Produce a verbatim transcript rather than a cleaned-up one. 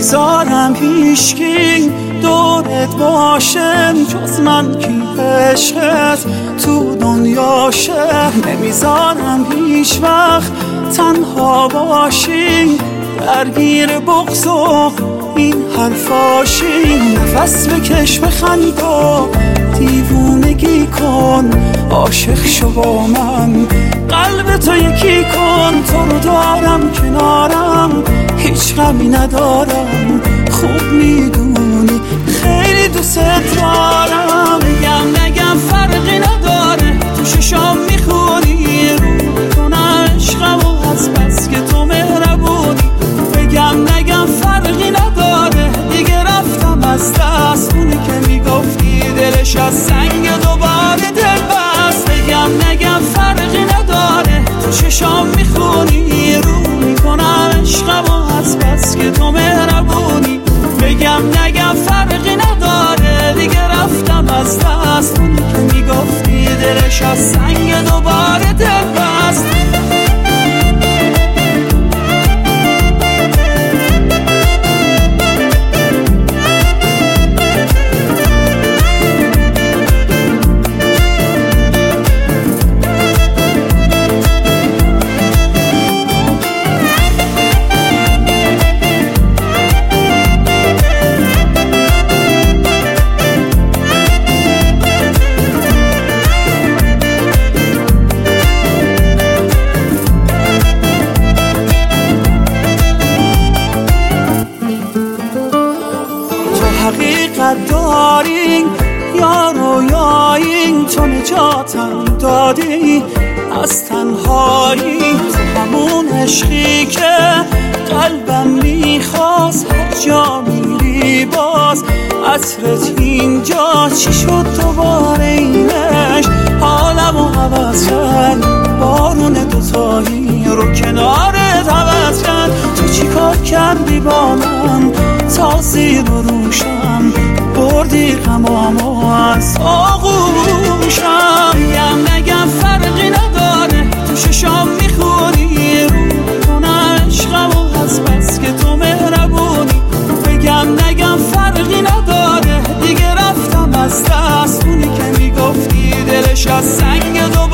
نمیذارم هیچکی دورت باشه جز من کی عشقت تو دنیاشه. نمیذارم هیچ وقت تنها باشی درگیر بغض و این حرفاشی. نفس بکش بخند و دیوونگی کن، عاشق شو با من قلب تو یکی کن. تو رو دارم کنارم هیچ غمی ندارم، خوب میدونی خیلی دوست دارم. بگم نگم فرقی نداره، تو ششام میخونی رو کنم عشقم و از بس که تو مهربونی. بگم نگم فرقی نداره، دیگه رفتم از دست اونی که میگفتی دلش از سنگ دوباره دل بست. بگم نگم فرقی نداره، تو چشام میخونی رو میکنم عشقم و از بس که تو مهربونی. بگم نگم فرقی نداره، دیگه رفتم از دست اونی که میگفتی دلش از سنگ دوباره دل بست. حقیقت داری یا رویایی، تو نجاتم دادی از تنهایی. تو همون عشقی که قلبم میخواست، هر جا میری باز عطرت اینجا. چی شد دوباره اینش حالمو عوض کرد، بارون دوتایی رو کنارت عوض کرد. تو چی کار کردی با من تا زیر و روشم بردی غمامو از آغوشم. بگم نگم فرقی نداره، تو ششام میخونی رو کنم عشقم و از بس که تو مهربونی. بگم نگم فرقی نداره، دیگه رفتم از دست اونی که میگفتی دلش از سنگ دو